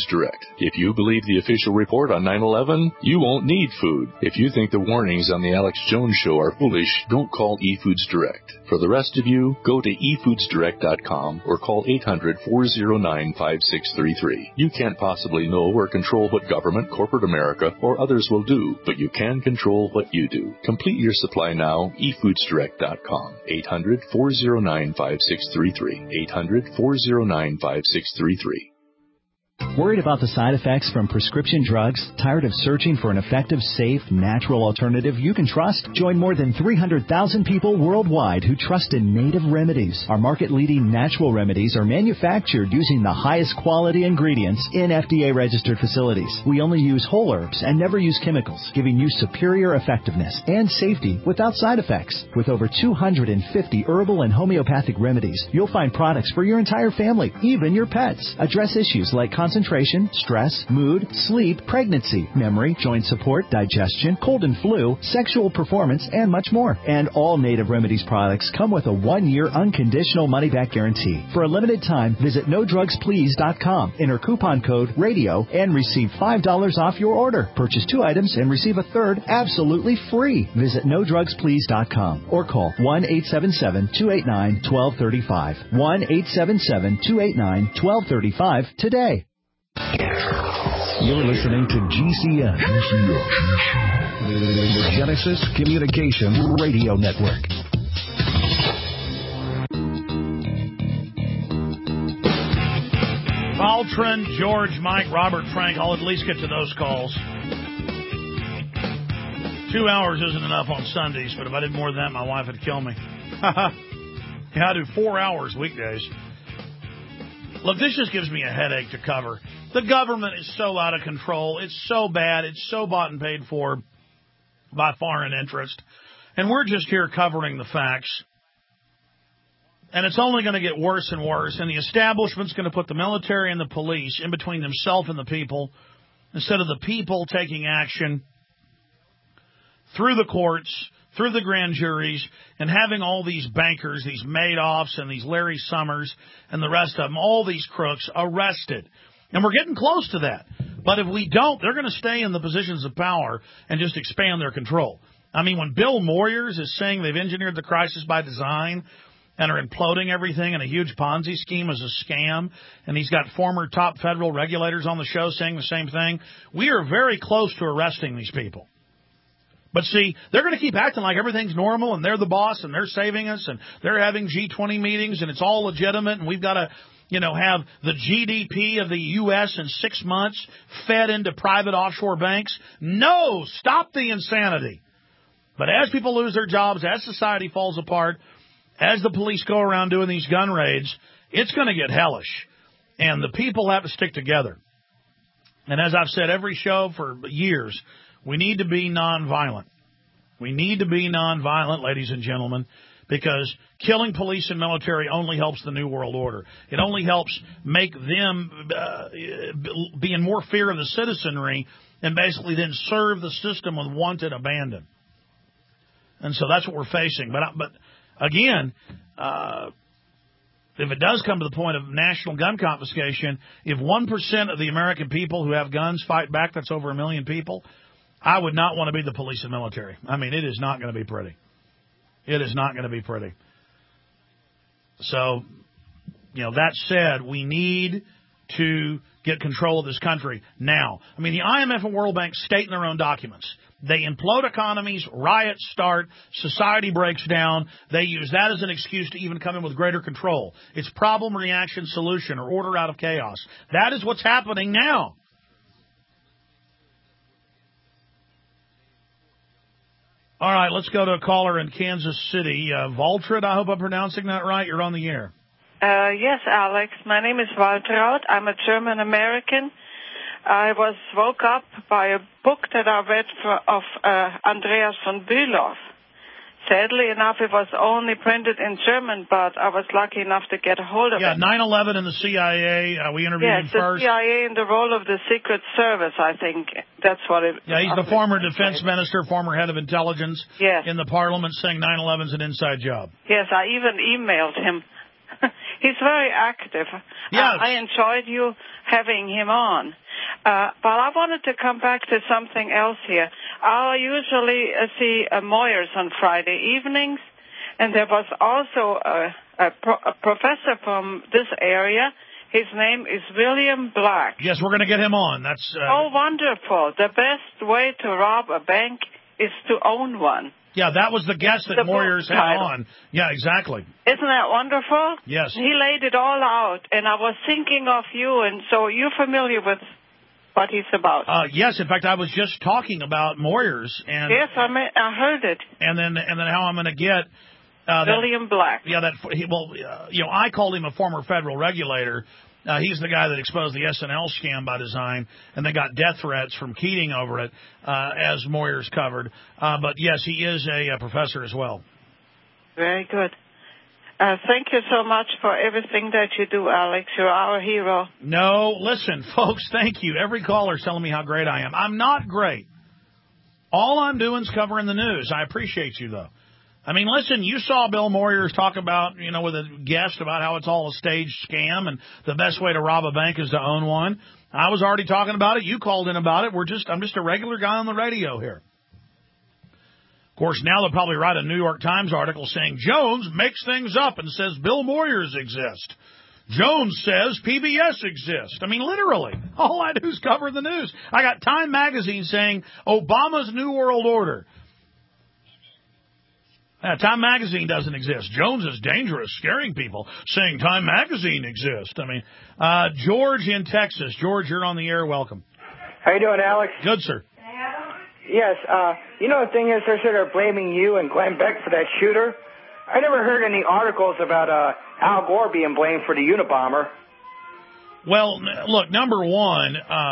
Speaker 20: Direct. If you believe the official report on 9/11, you won't need food. If you think the warnings on the Alex Jones Show are foolish, don't call eFoods Direct. For the rest of you, go to efoodsdirect.com or call 800-409-5633. You can't possibly know or control what government, corporate America, or others will do, but you can control what you do. Complete your supply now, efoodsdirect.com. 800-409-5633. 800-409-5633.
Speaker 21: Worried about the side effects from prescription drugs? Tired of searching for an effective, safe, natural alternative you can trust? Join more than 300,000 people worldwide who trust in Native Remedies. Our market-leading natural remedies are manufactured using the highest quality ingredients in FDA-registered facilities. We only use whole herbs and never use chemicals, giving you superior effectiveness and safety without side effects. With over 250 herbal and homeopathic remedies, you'll find products for your entire family, even your pets. Address issues like concentration, stress, mood, sleep, pregnancy, memory, joint support, digestion, cold and flu, sexual performance, and much more. And all Native Remedies products come with a 1-year unconditional money-back guarantee. For a limited time, visit NoDrugsPlease.com, enter coupon code RADIO, and receive $5 off your order. Purchase 2 items and receive a third absolutely free. Visit NoDrugsPlease.com or call 1-877-289-1235. 1-877-289-1235 today.
Speaker 9: You're listening to GCN, the Genesis Communications Radio Network.
Speaker 4: Valtrin, George, Mike, Robert, Frank, I'll at least get to those calls. 2 hours isn't enough on Sundays, but if I did more than that, my wife would kill me. Yeah, I do 4 hours weekdays. Look, this just gives me a headache to cover. The government is so out of control. It's so bad. It's so bought and paid for by foreign interest. And we're just here covering the facts. And it's only going to get worse and worse. And the establishment's going to put the military and the police in between themselves and the people, instead of the people taking action through the courts, through the grand juries, and having all these bankers, these Madoffs and these Larry Summers and the rest of them, all these crooks arrested. And we're getting close to that. But if we don't, they're going to stay in the positions of power and just expand their control. I mean, when Bill Moyers is saying they've engineered the crisis by design and are imploding everything in a huge Ponzi scheme as a scam, and he's got former top federal regulators on the show saying the same thing, we are very close to arresting these people. But see, they're going to keep acting like everything's normal and they're the boss and they're saving us and they're having G20 meetings and it's all legitimate and we've got to, have the GDP of the U.S. in 6 months fed into private offshore banks. No, stop the insanity. But as people lose their jobs, as society falls apart, as the police go around doing these gun raids, it's going to get hellish. And the people have to stick together. And as I've said every show for years, we need to be nonviolent. We need to be nonviolent, ladies and gentlemen, because killing police and military only helps the New World Order. It only helps make them be in more fear of the citizenry and basically then serve the system with wanted abandon. And so that's what we're facing. But again, if it does come to the point of national gun confiscation, if 1% of the American people who have guns fight back, that's over 1 million people, I would not want to be the police and military. I mean, it is not going to be pretty. It is not going to be pretty. So, that said, we need to get control of this country now. I mean, the IMF and World Bank state in their own documents. They implode economies, riots start, society breaks down. They use that as an excuse to even come in with greater control. It's problem, reaction, solution, or order out of chaos. That is what's happening now. All right, let's go to a caller in Kansas City. Valtrid, I hope I'm pronouncing that right. You're on the air.
Speaker 22: Yes, Alex. My name is Waltraud. I'm a German-American. I woke up by a book that I read of Andreas von Bülow. Sadly enough, it was only printed in German, but I was lucky enough to get a hold of it.
Speaker 4: Yeah, 9/11 in the CIA. We interviewed him first.
Speaker 22: Yes, the CIA in the role of the Secret Service, I think. That's what it is.
Speaker 4: Yeah, he's the former defense minister, former head of intelligence in the parliament saying 9/11's an inside job.
Speaker 22: Yes, I even emailed him. He's very active.
Speaker 4: Yes.
Speaker 22: I enjoyed you having him on. But I wanted to come back to something else here. I usually see Moyers on Friday evenings, and there was also a professor from this area. His name is William Black.
Speaker 4: Yes, we're going to get him on. That's
Speaker 22: oh, wonderful. The best way to rob a bank is to own one.
Speaker 4: Yeah, that was the guest that Moyers had on. Yeah, exactly.
Speaker 22: Isn't that wonderful?
Speaker 4: Yes.
Speaker 22: He laid it all out, and I was thinking of you, and so you're familiar with what he's about.
Speaker 4: Yes, in fact, I was just talking about Moyers. And
Speaker 22: yes, I heard it.
Speaker 4: And then how I'm going to get...
Speaker 22: William Black.
Speaker 4: Yeah, I called him a former federal regulator. He's the guy that exposed the SNL scam by design, and they got death threats from Keating over it, as Moyers covered. But, yes, he is a professor as well.
Speaker 22: Very good. Thank you so much for everything that you do, Alex. You're our hero.
Speaker 4: No, listen, folks, thank you. Every caller's telling me how great I am. I'm not great. All I'm doing is covering the news. I appreciate you, though. I mean, listen, you saw Bill Moyers talk about, with a guest about how it's all a staged scam and the best way to rob a bank is to own one. I was already talking about it. You called in about it. I'm just a regular guy on the radio here. Of course, now they'll probably write a New York Times article saying Jones makes things up and says Bill Moyers exists. Jones says PBS exists. I mean, literally, all I do is cover the news. I got Time Magazine saying Obama's New World Order. Time Magazine doesn't exist. Jones is dangerous, scaring people, saying Time Magazine exists. I mean, George in Texas. George, you're on the air. Welcome.
Speaker 2: How you doing, Alex?
Speaker 4: Good, sir.
Speaker 2: Yes. The thing is, they're sort of blaming you and Glenn Beck for that shooter. I never heard any articles about Al Gore being blamed for the Unabomber.
Speaker 4: Well, look, number one,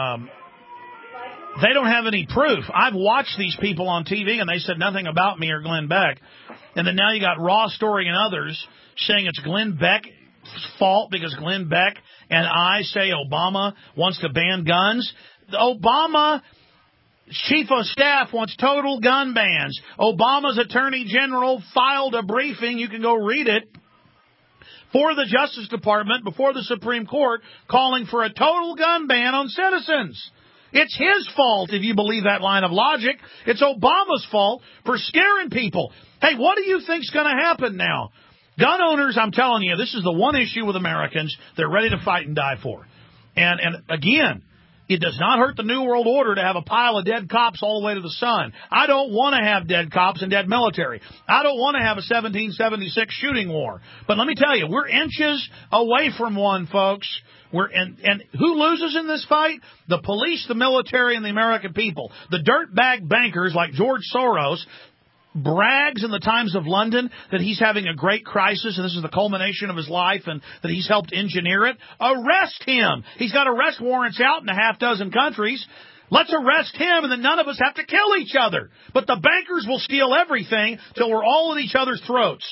Speaker 4: they don't have any proof. I've watched these people on TV, and they said nothing about me or Glenn Beck. And then now you got Raw Story and others saying it's Glenn Beck's fault because Glenn Beck and I say Obama wants to ban guns. Obama chief of staff wants total gun bans. Obama's attorney general filed a briefing, you can go read it, for the Justice Department before the Supreme Court calling for a total gun ban on citizens. It's his fault, if you believe that line of logic. It's Obama's fault for scaring people. Hey, what do you think's going to happen now? Gun owners, I'm telling you, this is the one issue with Americans they're ready to fight and die for. And again, it does not hurt the New World Order to have a pile of dead cops all the way to the sun. I don't want to have dead cops and dead military. I don't want to have a 1776 shooting war. But let me tell you, we're inches away from one, folks. And who loses in this fight? The police, the military, and the American people. The dirtbag bankers like George Soros brags in the Times of London that he's having a great crisis and this is the culmination of his life and that he's helped engineer it. Arrest him. He's got arrest warrants out in a half dozen countries. Let's arrest him and then none of us have to kill each other. But the bankers will steal everything till we're all at each other's throats.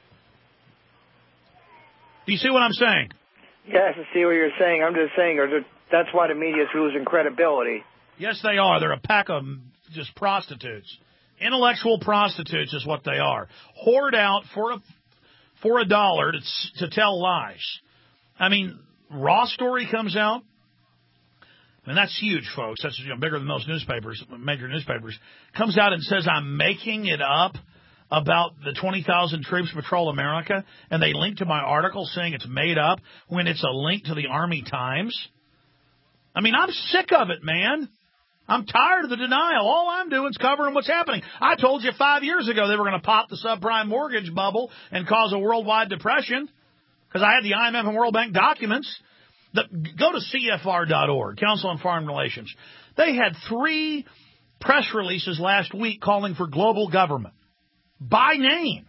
Speaker 4: Do you see what I'm saying?
Speaker 2: Yes, I see what you're saying. I'm just saying that's why the media is losing credibility.
Speaker 4: Yes, they are. They're a pack of just prostitutes. Intellectual prostitutes is what they are. Hoard out for a dollar to tell lies. I mean, Raw Story comes out. And that's huge, folks. That's bigger than most newspapers, major newspapers. Comes out and says, I'm making it up about the 20,000 troops patrol America, and they link to my article saying it's made up when it's a link to the Army Times. I mean, I'm sick of it, man. I'm tired of the denial. All I'm doing is covering what's happening. I told you 5 years ago they were going to pop the subprime mortgage bubble and cause a worldwide depression because I had the IMF and World Bank documents. Go to CFR.org, Council on Foreign Relations. They had 3 press releases last week calling for global government by name.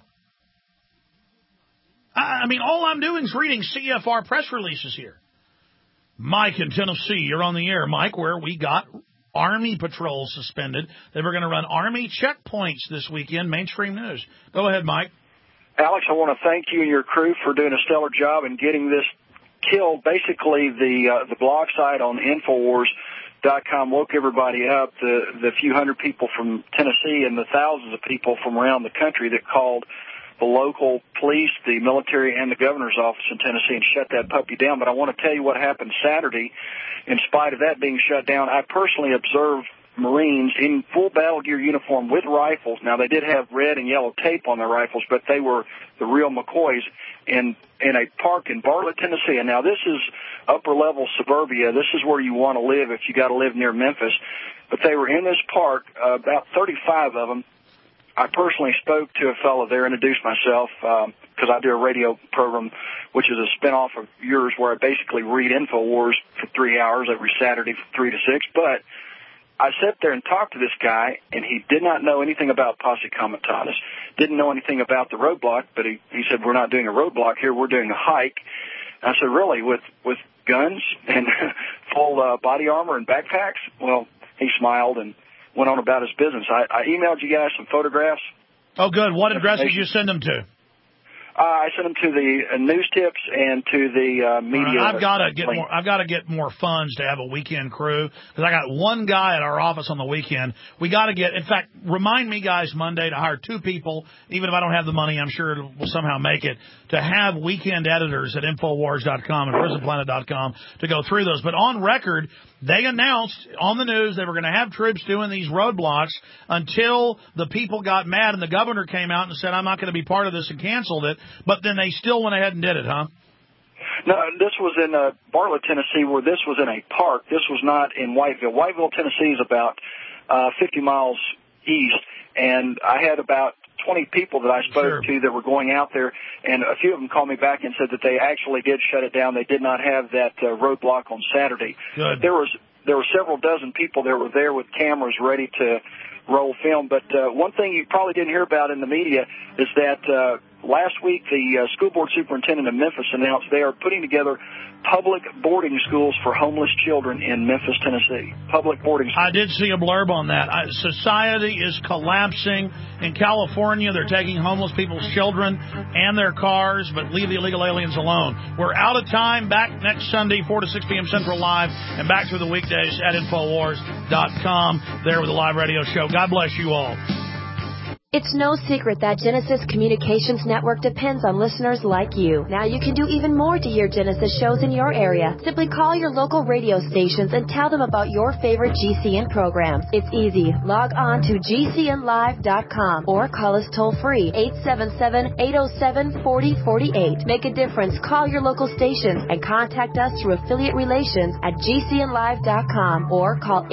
Speaker 4: I mean, all I'm doing is reading CFR press releases here. Mike in Tennessee, you're on the air, Mike, where we got Army patrols suspended. They were going to run Army checkpoints this weekend, mainstream news. Go ahead, Mike.
Speaker 3: Alex, I want to thank you and your crew for doing a stellar job in getting this killed. Basically, the blog site on Infowars.com woke everybody up. The few hundred people from Tennessee and the thousands of people from around the country that called the local police, the military, and the governor's office in Tennessee and shut that puppy down. But I want to tell you what happened Saturday. In spite of that being shut down, I personally observed Marines in full battle gear uniform with rifles. Now, they did have red and yellow tape on their rifles, but they were the real McCoys in a park in Bartlett, Tennessee. And now this is upper-level suburbia. This is where you want to live if you got to live near Memphis. But they were in this park, about 35 of them. I personally spoke to a fellow there, introduced myself, because I do a radio program, which is a spinoff of yours, where I basically read InfoWars for 3 hours every Saturday from 3 to 6. But I sat there and talked to this guy, and he did not know anything about Posse Comitatus, didn't know anything about the roadblock, but he said, we're not doing a roadblock here, we're doing a hike. And I said, really, with guns and full body armor and backpacks? Well, he smiled and went on about his business. I emailed you guys some photographs.
Speaker 4: Oh, good. What address did you send them to?
Speaker 3: I sent them to the news tips and to the media.
Speaker 4: I've got to get more funds to have a weekend crew, because I got one guy at our office on the weekend. We got to get. In fact, remind me, guys, Monday to hire 2 people. Even if I don't have the money, I'm sure we'll somehow make it, to have weekend editors at Infowars.com and PrisonPlanet.com to go through those. But on record, they announced on the news they were going to have troops doing these roadblocks until the people got mad and the governor came out and said, I'm not going to be part of this, and canceled it. But then they still went ahead and did it, huh?
Speaker 3: No, this was in Bartlett, Tennessee, where this was in a park. This was not in Whiteville. Whiteville, Tennessee is about 50 miles east, and I had about 20 people that I spoke to that were going out there, and a few of them called me back and said that they actually did shut it down. They did not have that roadblock on Saturday.
Speaker 4: Good.
Speaker 3: There were several dozen people that were there with cameras ready to roll film. But one thing you probably didn't hear about in the media is that last week the school board superintendent of Memphis announced they are putting together public boarding schools for homeless children in Memphis, Tennessee. Public boarding schools.
Speaker 4: I did see a blurb on that. Society is collapsing. In California, they're taking homeless people's children and their cars, but leave the illegal aliens alone. We're out of time. Back next Sunday, 4 to 6 p.m. Central Live, and back through the weekdays at Infowars.com, there with the live radio show. God bless you all.
Speaker 1: It's no secret that Genesis Communications Network depends on listeners like you. Now you can do even more to hear Genesis shows in your area. Simply call your local radio stations and tell them about your favorite GCN programs. It's easy. Log on to GCNlive.com or call us toll-free, 877-807-4048. Make a difference. Call your local stations and contact us through affiliate relations at GCNlive.com or call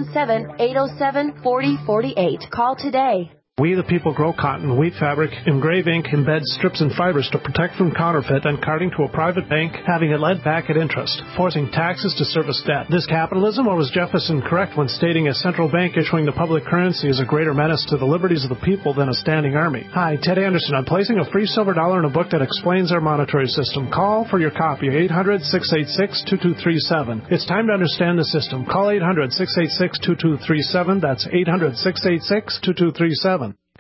Speaker 1: 877-807-4048. Call today.
Speaker 5: We the people grow cotton, weave fabric, engrave ink, embed strips and fibers to protect from counterfeit and carting to a private bank, having it lent back at interest, forcing taxes to service debt. This capitalism, or was Jefferson correct when stating a central bank issuing the public currency is a greater menace to the liberties of the people than a standing army? Hi, Ted Anderson. I'm placing a free silver dollar in a book that explains our monetary system. Call for your copy, 800-686-2237. It's time to understand the system. Call 800-686-2237. That's 800-686-2237.